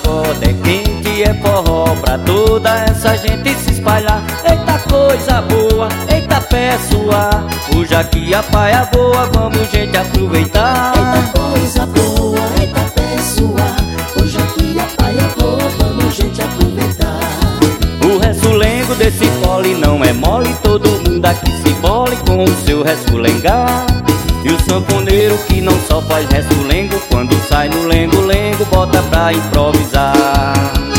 pagode é quente, é forró pra toda essa gente se espalhar. Eita coisa boa, eita pessoa, hoje aqui a paia boa, vamos gente aproveitar. Eita coisa boa, eita pessoa, hoje aqui a paia boa, vamos gente aproveitar. O ressulengo desse fole não é mole, todo mundo aqui se bole com o seu ressulengar. E o sanfoneiro que não só faz ressulengo, quando sai no lengo-lengo bota pra improvisar.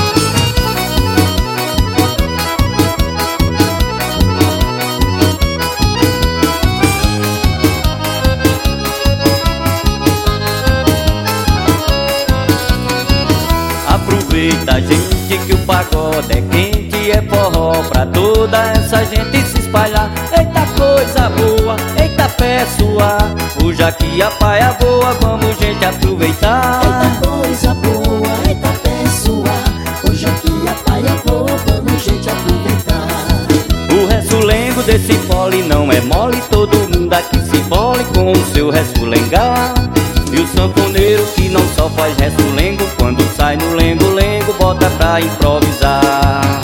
Aproveita, gente, que o pagode é quente, é forró pra toda essa gente se espalhar. Eita coisa boa, eita pessoa, hoje aqui a paia boa, vamos gente aproveitar. Eita coisa boa, eita pessoa, hoje aqui a paia boa, vamos gente aproveitar. O ressulengo desse fole não é mole, todo mundo aqui se bole com o seu ressulengar. E o sanfoneiro que não só faz ressulengo, quando sai no lengo-lengo bota pra improvisar.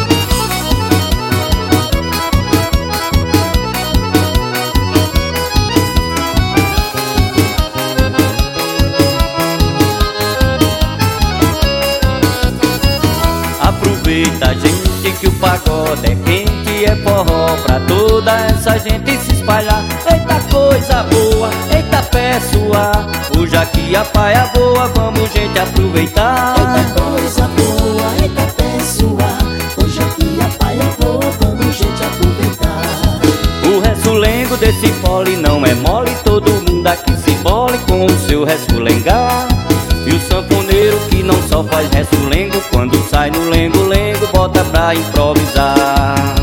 Aproveita, gente, que o pagode é quente, é forró pra toda essa gente se espalhar. Eita coisa boa, eita pessoa, hoje aqui a paia boa, vamos gente aproveitar. Eita coisa boa, eita pessoa, hoje aqui a paia boa, vamos gente aproveitar. O ressulengo desse fole não é mole, todo mundo aqui se bole com o seu ressulengar. E o sanfoneiro que não só faz ressulengo, quando sai no lengo-lengo bota pra improvisar.